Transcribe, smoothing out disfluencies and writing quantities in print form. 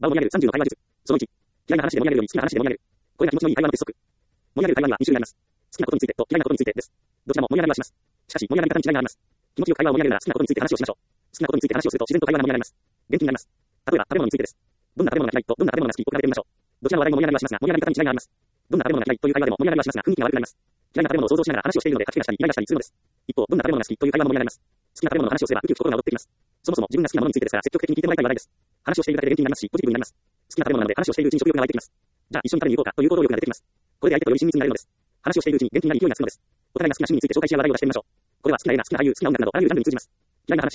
場を盛り上げる30の会話術。その1。嫌いな話で盛り上げるより好きな話で盛り上げる。これが気持ちのいい会話の鉄則。盛り上げる会話には2種類あります。好きなことについてと嫌いなことについてです。どちらも盛り上がりはします。しかし、盛り上がり方に違いがあります。気持ちよく会話を盛り上げるなら好きなことについて話をしましょう。好きなことについて話をすると自然と会話が盛り上がります。元気になります。例えば、食べ物についてです。どんな食べ物が嫌いとどんな食べ物が好きと比べてみましょう。どちらの話題も盛り上がりはしますが、盛り上がり方に違いがあります。どんな食べ物が嫌いという会話でも盛り上がりはしますが、雰囲気が悪くなります。嫌いな食べ物を想像しながら話をしているので、書きがしたり、イライラしたりするのです。一方、どんな食べ物が好きという会話も盛り上がります。好きな食べ物の話をすれば、ウキウキ心が躍ってきます。そもそも自分が好きなものについてですから、積極的に聞いてもらいたい話題です。話をしているだけで元気になりますし、ポジティブになります。好きな食べ物なので、話をしているうちに食欲が湧いてきます。じゃあ、一緒に食べに行こうかという行動力が出てきます。これで相手とより親密になれるのです。話をしているうちに元気になり勢いがつくのです。お互いが好きな趣味について紹介し合う話題を出してみましょう。これは好きな映画、好きな俳優、好きな音楽など、あらゆるジャンルに通じます。嫌いな話より好きな話です。嫌いな話で盛り上げるのではなく、好きな話で盛り上げるのではなく、好きな話で盛り上げるので好きなことを話題にして話をする。嫌いな話で盛り上げるのではなく、好きな話で盛り上げるので好きなことを話題にして話をする。